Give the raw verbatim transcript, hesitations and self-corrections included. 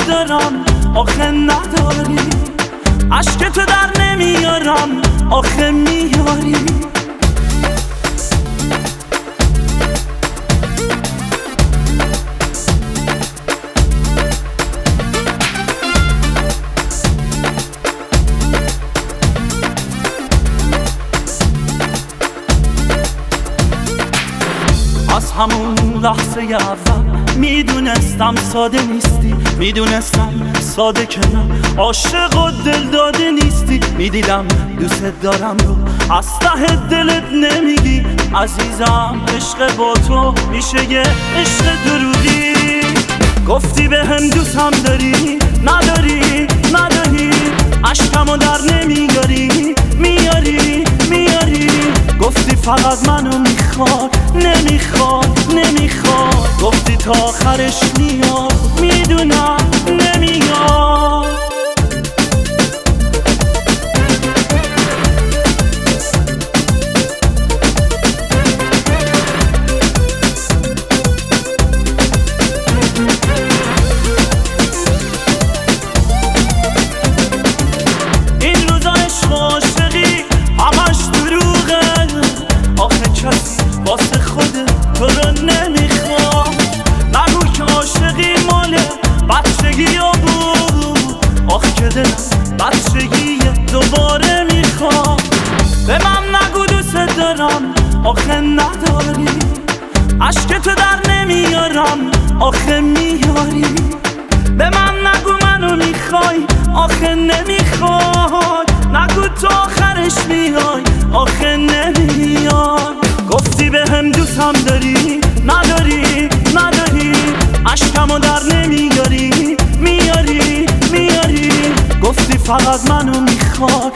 دارم آخه نداری، عشق تو در نمیارم آخه میاری. از همون لحظه اول میدونستم ساده نیستی، میدونستم ساده که نه عاشق و دل داده نیستی. میدیدم دوست دارم رو از ته دلت نمیگی عزیزم، عشق با تو میشه یه عشق دروغی. گفتی به هم دوستم داری، نداری نداری، عشقمو در نمیاری، میاری میاری. گفتی فقط منو میخواد، نمیخواد نمیخواد. گفتی تا آخرش میاد، میدونم نمیاد. این روزا عشق و عاشقی همش دروغه، آخه کسی واسه خود تو رو نمیخواد. نگو که عاشقی مال بچگی ها بود، آخه که دلم بچگی دوباره میخواد. به من نگو دوست دارم آخه نداری، عشق تو در نمیارم آخه میاری. به من نگو منو میخوای آخه نمیخوای، نگو تو آخرش میای آخه نمیای. گفتی به هم دوستم داری، نداری نداری، عشقمو در نمیاری، میاری میاری. گفتی فقط منو میخواد،